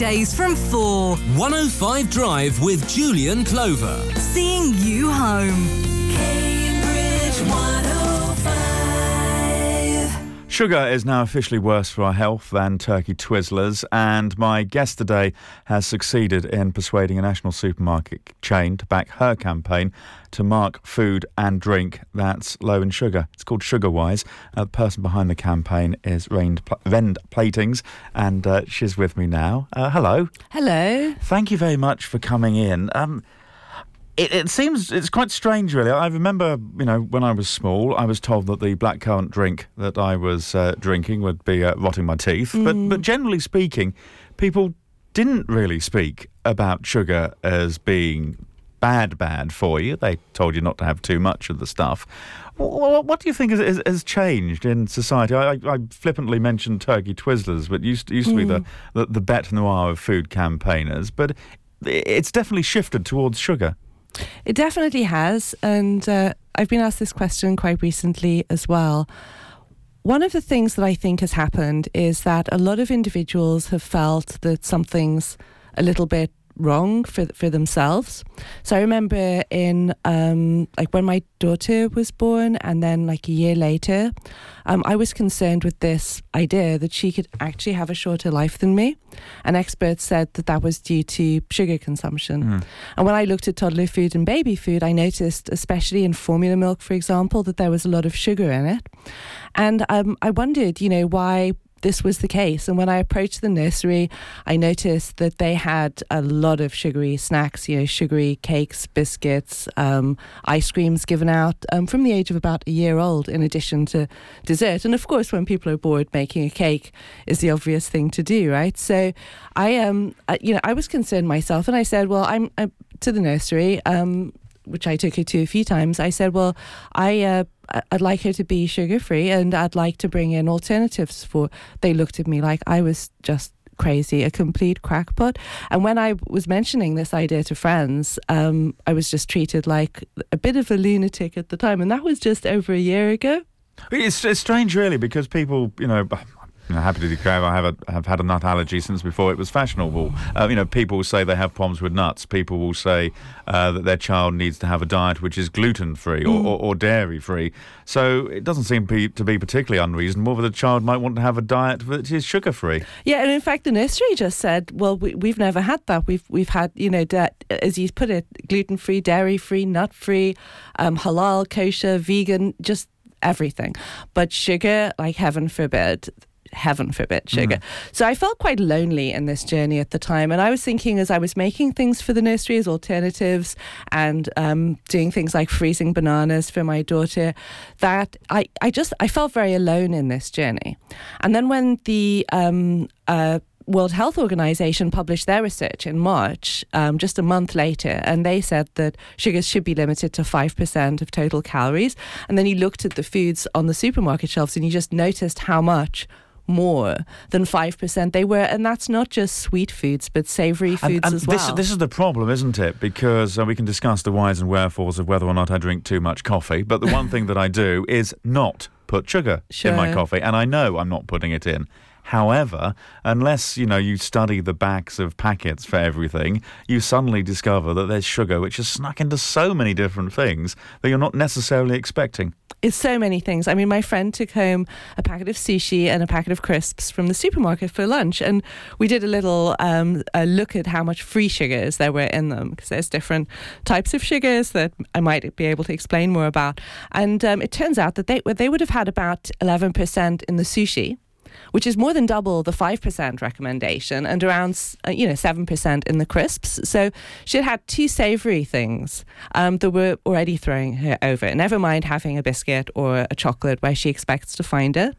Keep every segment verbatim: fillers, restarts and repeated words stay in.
weekdays from four. one oh five Drive with Julian Clover. Seeing you home. Cambridge one oh five. Sugar is now officially worse for our health than turkey Twizzlers, and my guest today has succeeded in persuading a national supermarket chain to back her campaign to mark food and drink that's low in sugar. It's called SugarWise. Uh, the person behind the campaign is Rend Pl- Rend Platings, and uh, she's with me now. Uh, hello. Hello. Thank you very much for coming in. Um, It, it seems it's quite strange, really. I remember, you know, when I was small, I was told that the blackcurrant drink that I was uh, drinking would be uh, rotting my teeth. Mm. But, but generally speaking, people didn't really speak about sugar as being bad, bad for you. They told you not to have too much of the stuff. What, what do you think has, has, has changed in society? I, I flippantly mentioned turkey Twizzlers, but used, used to mm. be the, the, the bête noire of food campaigners. But it's definitely shifted towards sugar. It definitely has, and uh, I've been asked this question quite recently as well. One of the things that I think has happened is that a lot of individuals have felt that something's a little bit wrong for for themselves. So I remember in um like when my daughter was born, and then like a year later, um I was concerned with this idea that she could actually have a shorter life than me, and experts said that that was due to sugar consumption. Mm. And when I looked at toddler food and baby food, I noticed, especially in formula milk, for example, that there was a lot of sugar in it. And um I wondered, you know, why this was the case. And when I approached the nursery, I noticed that they had a lot of sugary snacks, you know, sugary cakes, biscuits, um, ice creams given out um, from the age of about a year old, in addition to dessert. And of course, when people are bored, making a cake is the obvious thing to do, right? So I, um, uh, you know, I was concerned myself, and I said, well, I'm, I'm to the nursery, um, which I took her to a few times. I said, well, I, uh, I'd like her to be sugar-free, and I'd like to bring in alternatives for... They looked at me like I was just crazy, a complete crackpot. And when I was mentioning this idea to friends, um, I was just treated like a bit of a lunatic at the time. And that was just over a year ago. It's, it's strange, really, because people, you know... You know, happy to declare I have a, have had a nut allergy since before it was fashionable. Uh, you know, people will say they have problems with nuts. People will say uh, that their child needs to have a diet which is gluten-free or, mm. or, or dairy-free. So it doesn't seem be, to be particularly unreasonable that a child might want to have a diet that is sugar-free. Yeah, and in fact, the nursery just said, well, we, we've never had that. We've we've had, you know, da- as you put it, gluten-free, dairy-free, nut-free, um, halal, kosher, vegan, just everything. But sugar, like heaven forbid, heaven forbid, sugar. Mm. So I felt quite lonely in this journey at the time, and I was thinking, as I was making things for the nursery as alternatives and um, doing things like freezing bananas for my daughter, that I, I just I felt very alone in this journey. And then when the um, uh, World Health Organization published their research in March, um, just a month later, and they said that sugars should be limited to five percent of total calories. And then you looked at the foods on the supermarket shelves, and you just noticed how much more than five percent they were. And that's not just sweet foods, but savoury foods and, and as this, well. This is the problem, isn't it? Because uh, we can discuss the whys and wherefores of whether or not I drink too much coffee, but the one thing that I do is not put sugar sure. in my coffee, and I know I'm not putting it in. However, unless, you know, you study the backs of packets for everything, you suddenly discover that there's sugar which is snuck into so many different things that you're not necessarily expecting. It's so many things. I mean, my friend took home a packet of sushi and a packet of crisps from the supermarket for lunch, and we did a little um, a look at how much free sugars there were in them, because there's different types of sugars that I might be able to explain more about. And um, it turns out that they they would have had about eleven percent in the sushi, which is more than double the five percent recommendation, and around, uh, you know, seven percent in the crisps. So she had had two savoury things um, that were already throwing her over. Never mind having a biscuit or a chocolate where she expects to find it.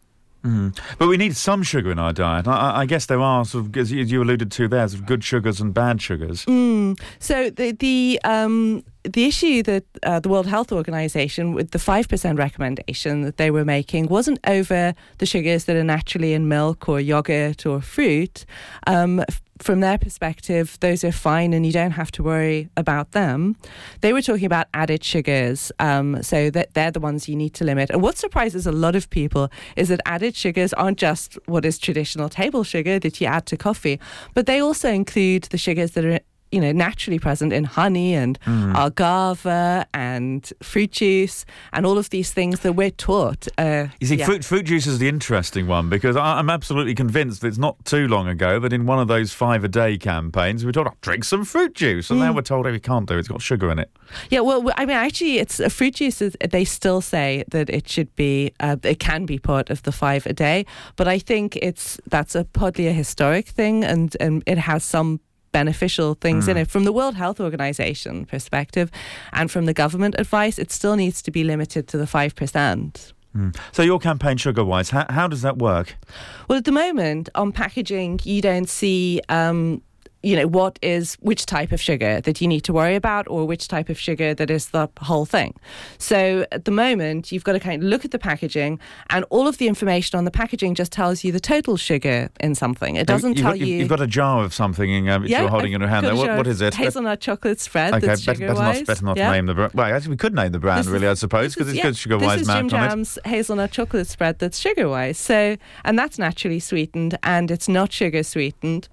Mm. But we need some sugar in our diet. I, I guess there are, sort of, as you alluded to there, sort of good sugars and bad sugars. Mm. So the the um, the issue that uh, the World Health Organization, with the five percent recommendation that they were making, wasn't over the sugars that are naturally in milk or yogurt or fruit. Um, from their perspective, those are fine and you don't have to worry about them. They were talking about added sugars, um, so that they're the ones you need to limit. And what surprises a lot of people is that added sugars aren't just what is traditional table sugar that you add to coffee, but they also include the sugars that are, you know, naturally present in honey and mm. agave and fruit juice and all of these things that we're taught. Uh, you see, yeah. fruit fruit juice is the interesting one, because I, I'm absolutely convinced that it's not too long ago that in one of those five a day campaigns we were told, oh, drink some fruit juice, and mm. now we're told, oh, we can't do it, it's got sugar in it. Yeah, well, I mean, actually, it's uh, fruit juice. Is, they still say that it should be, uh, it can be part of the five a day, but I think it's that's a partly a historic thing, and and it has some beneficial things mm. in it. From the World Health Organization perspective and from the government advice, it still needs to be limited to the five percent. Mm. So your campaign, Sugar Wise, how, how does that work? Well, at the moment, on packaging, you don't see... Um, you know, what is, which type of sugar that you need to worry about, or which type of sugar that is the whole thing. So at the moment, you've got to kind of look at the packaging, and all of the information on the packaging just tells you the total sugar in something. It doesn't you've tell got, you... You've got a jar of something uh, which yeah, you're holding I've in your hand there. What, what is it? Hazelnut chocolate spread. Okay, that's better, better sugar-wise. not, better not yeah. name the brand. Well, actually, we could name the brand, This really, is- I suppose, because this it's is- got yeah, Sugar Wise This is Jim marked on it. Jam's hazelnut chocolate spread that's sugar-wise. So, and that's naturally sweetened, and it's not sugar sweetened.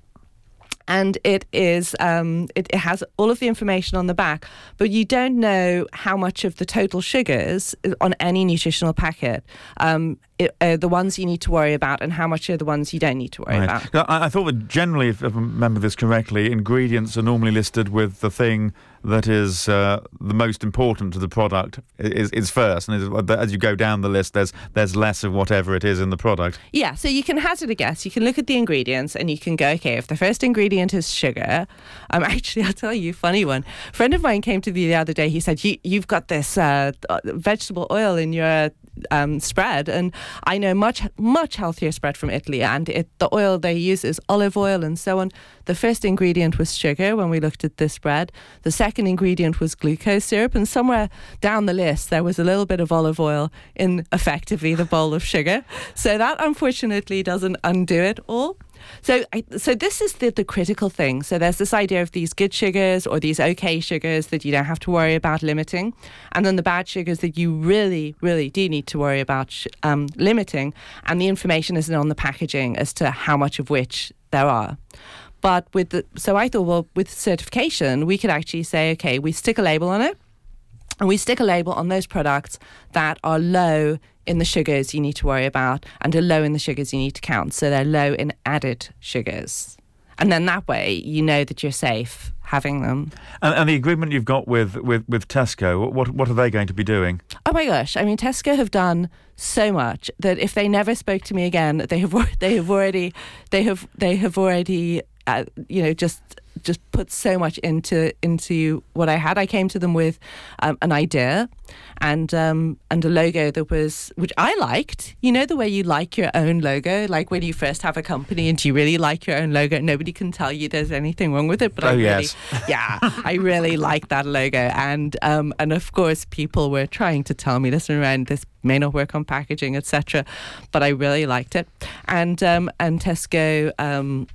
And it is, um, it, it has all of the information on the back, but you don't know how much of the total sugars on any nutritional packet, um, it, uh, the ones you need to worry about, and how much are the ones you don't need to worry Right. about. Now, I, I thought that generally, if I remember this correctly, ingredients are normally listed with the thing that is uh, the most important to the product is, is first, and is, as you go down the list, there's there's less of whatever it is in the product. Yeah, so you can hazard a guess. You can look at the ingredients and you can go, okay, if the first ingredient is sugar, um, actually, I'll tell you a funny one. A friend of mine came to me the other day. He said, you, you've got this uh, vegetable oil in your um, spread, and I know much, much healthier spread from Italy, and it, the oil they use is olive oil and so on. The first ingredient was sugar when we looked at this spread. The second ingredient was glucose syrup, and somewhere down the list there was a little bit of olive oil in effectively the bowl of sugar. So that unfortunately doesn't undo it all. So I, so this is the, the critical thing. So there's this idea of these good sugars or these okay sugars that you don't have to worry about limiting, and then the bad sugars that you really, really do need to worry about sh- um, limiting, and the information isn't on the packaging as to how much of which there are. But with the, so I thought, well, with certification, we could actually say, okay, we stick a label on it, and we stick a label on those products that are low in the sugars you need to worry about and are low in the sugars you need to count. So they're low in added sugars. And then that way you know that you're safe having them. And, and the agreement you've got with, with, with Tesco, what what are they going to be doing? Oh my gosh! I mean, Tesco have done so much that if they never spoke to me again, they have they have already they have they have already uh, you know just just put so much into into what I had. I came to them with um, an idea and um, and a logo that was, which I liked. You know, the way you like your own logo, like when you first have a company and you really like your own logo, nobody can tell you there's anything wrong with it. But Oh, I really, yes. yeah, I really like that logo. And um, and of course, people were trying to tell me, listen, around this may not work on packaging, et cetera. But I really liked it. And um, and Tesco. Um,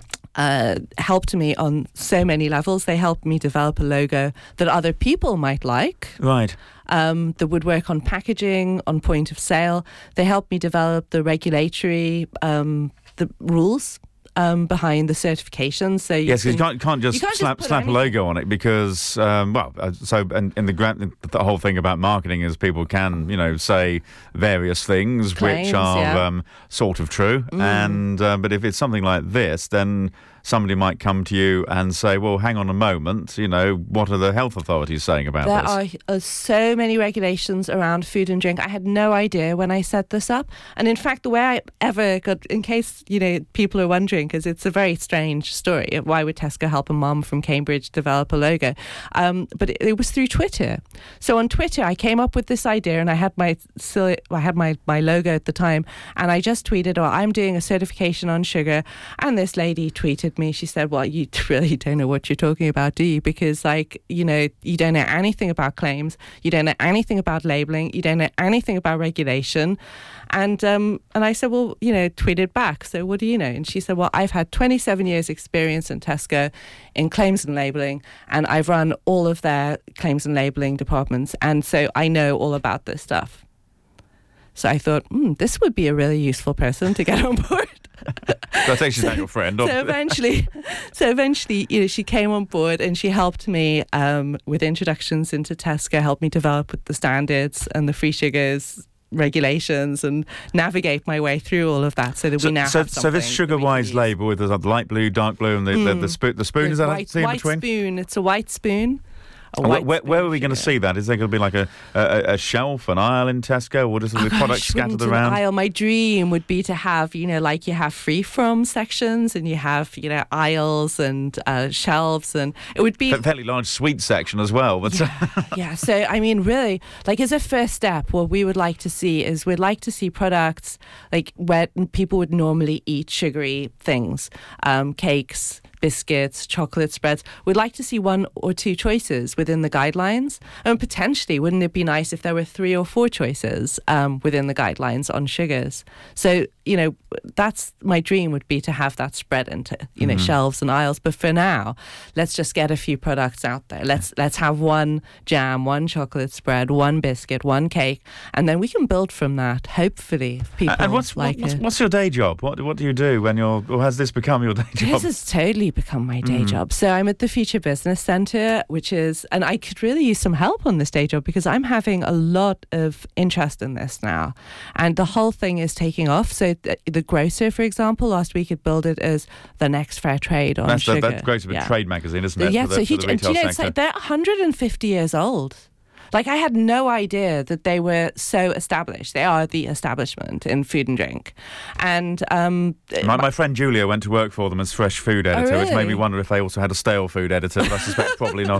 Uh, helped me on so many levels. They helped me develop a logo that other people might like. Right. Um, that would work on packaging, on point of sale. They helped me develop the regulatory um, the rules um, behind the certification. So you Yes, because can, you can't, can't just you can't just slap put slap a anything. logo on it because, um, well, uh, so and in the grand, the whole thing about marketing is people can, you know, say various things Claims, which are yeah. um, sort of true, Mm. and uh, but if it's something like this, then somebody might come to you and say, well, hang on a moment, you know, what are the health authorities saying about There this? are uh, so many regulations around food and drink. I had no idea when I set this up. And in fact, the way I ever got, in case, you know, people are wondering, because it's a very strange story, why would Tesco help a mom from Cambridge develop a logo? Um, but it, it was through Twitter. So on Twitter, I came up with this idea, and I had my silly, I had my, my logo at the time, and I just tweeted, oh, I'm doing a certification on sugar. And this lady tweeted told me, she said, well, you really don't know what you're talking about, do you? Because, like, you know, you don't know anything about claims. You don't know anything about labeling. You don't know anything about regulation. And um, and I said, well, you know, tweet it back. So what do you know? And she said, well, I've had twenty-seven years experience in Tesco in claims and labeling, and I've run all of their claims and labeling departments. And so I know all about this stuff. So I thought, hmm, this would be a really useful person to get on board. That's actually not your friend. So eventually, so eventually, you know, she came on board and she helped me um, with introductions into Tesco, helped me develop with the standards and the free sugars regulations and navigate my way through all of that, so that so, we now so, have so something. this Sugarwise label with the light blue, dark blue, and the, mm. the, the, spo- the spoon, the is that white, a thing in white between? spoon. It's a white spoon. A where, white where, spoon where are we going to sugar. see that? Is there going to be like a, a, a shelf, an aisle in Tesco, or just Oh the gosh, products scattered an around? Aisle. My dream would be to have, you know, like you have free from sections and you have, you know, aisles and uh, shelves, and it would be A fairly large sweet section as well. But yeah, yeah. So, I mean, really, like as a first step, what we would like to see is we'd like to see products like where people would normally eat sugary things, um, cakes, biscuits, chocolate spreads. We'd like to see one or two choices within the guidelines. And potentially, wouldn't it be nice if there were three or four choices um, within the guidelines on sugars? So, you know, that's my dream, would be to have that spread into, you know, Mm-hmm. shelves and aisles. But for now, let's just get a few products out there. Let's let's have one jam, one chocolate spread, one biscuit, one cake, and then we can build from that. Hopefully, if people and what's, like what's, it. what's your day job? What what do you do when you're, or has this become your day job? This has totally become my day Mm. job. So I'm at the Future Business Centre, which is, and I could really use some help on this day job because I'm having a lot of interest in this now. And the whole thing is taking off. So the, the Grocer, for example, last week had billed it as the next fair trade on That's the, sugar. that's great to be a Yeah. trade magazine, isn't it? Yeah, for the, so for huge. the And do retail you know, it's sector. like they're one hundred fifty years old. Like, I had no idea that they were so established. They are the establishment in food and drink. And um, My, my friend Julia went to work for them as fresh food editor, which made me really? wonder if they also had a stale food editor, but I suspect probably not.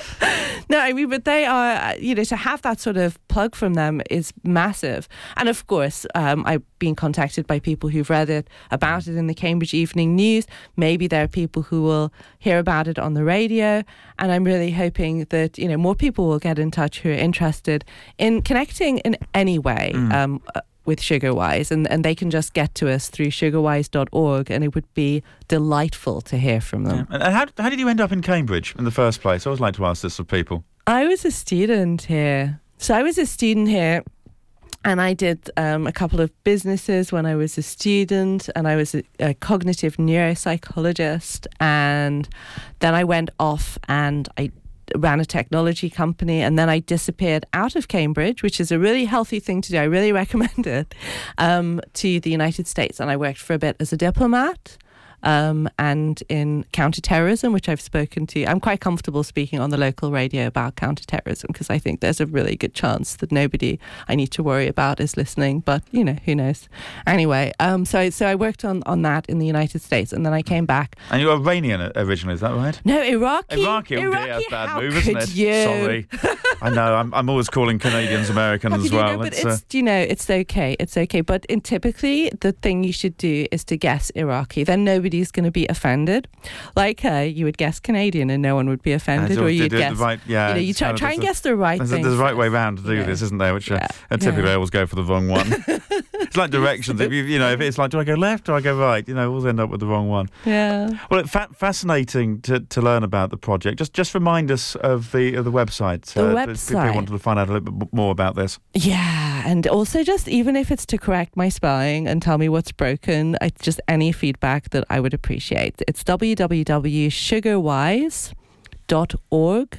No, I mean, but they are, uh, you know, to have that sort of plug from them is massive. And of course, um, I've been contacted by people who've read it, about it in the Cambridge Evening News. Maybe there are people who will hear about it on the radio. And I'm really hoping that, you know, more people will get in touch who are interested in connecting in any way. Mm. Um, uh, with Sugarwise, and, and they can just get to us through sugarwise dot org, and it would be delightful to hear from them. And how, how did you end up in Cambridge in the first place? I always like to ask this of people. I was a student here. So I was a student here, and I did um, a couple of businesses when I was a student, and I was a, a cognitive neuropsychologist, and then I went off and I ran a technology company, and then I disappeared out of Cambridge, which is a really healthy thing to do. I really recommend it, um, to the United States. And I worked for a bit as a diplomat. Um, and in counterterrorism, which I've spoken to. I'm quite comfortable speaking on the local radio about counterterrorism because I think there's a really good chance that nobody I need to worry about is listening. But, you know, who knows? Anyway, um, so so I worked on, on that in the United States, and then I came back. And you're Iranian originally, is that right? No, Iraqi. Iraqi, oh dear, Iraqi, that's a bad how move, isn't could it? you? Sorry. I know, I'm, I'm always calling Canadians American How as could you well. know? But It's, it's, uh, you know, it's okay. It's okay. But in typically, the thing you should do is to guess Iraqi. Then nobody's going to be offended. Like uh, you would guess Canadian and no one would be offended, do- or do- you'd do the guess. right- yeah, you know, you it's try, kind of- try and there's a- guess the right There's a, thing. there's a right way first, round to do you know. this, isn't there? Which uh, Yeah, uh, typically yeah. I always go for the wrong one. It's like directions. If you, you know, if it's like, do I go left or I go right? You know, we'll end up with the wrong one. Yeah. Well, it's fa- fascinating to, to learn about the project. Just just remind us of the of the website. The uh, if people website. wanted to find out a little bit more about this. Yeah, and also just even if it's to correct my spelling and tell me what's broken, I, just any feedback that I would appreciate. It's w w w dot sugarwise dot org.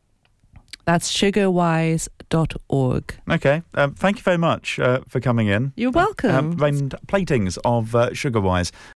That's sugarwise dot org. Okay, um, thank you very much uh, for coming in. You're welcome. Um, and platings of uh, Sugarwise